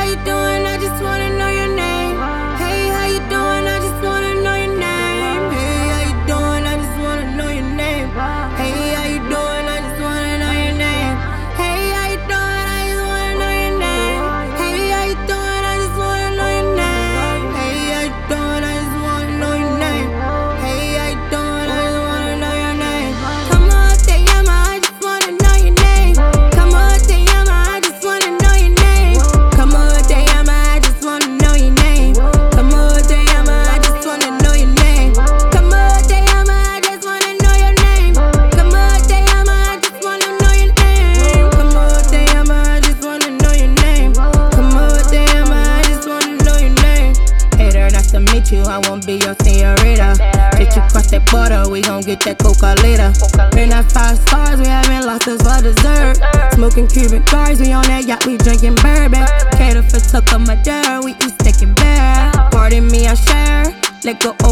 you doing? I just wanna know your name. Hey, how you doing? I just wanna know your name. Hey, how you doing? I just wanna know your name. Hey, how you doing? I just wanna know your name. Hey, how you doing? I just wanna know your name. Hey, how you doing? I just wanna know your name. Hey, how you doing? I just wanna know your name. Hey, how you doing? I just wanna know your name. Come on, te llama, I just wanna know your name. Come on, te llama, I just wanna know your name. Come on, te llama, I just wanna know your name. Come on, te llama, I just wanna know your name. Come on, te llama, I just wanna know your name. Come on, te llama, I just wanna know your name. Come on, te llama, I just wanna know your name. Come on, te llama, I just wanna know your name. Hater, nice to meet you, I won't be your señorita. Get you cross that border, we gon' get that coca later. Been at 5 stars, we haven't lost us for dessert. Smoking Cuban cars, we on that yacht, we drinking bourbon. Cater for Tucker Madera, we eat steak and bear. Pardon me, I share. Let go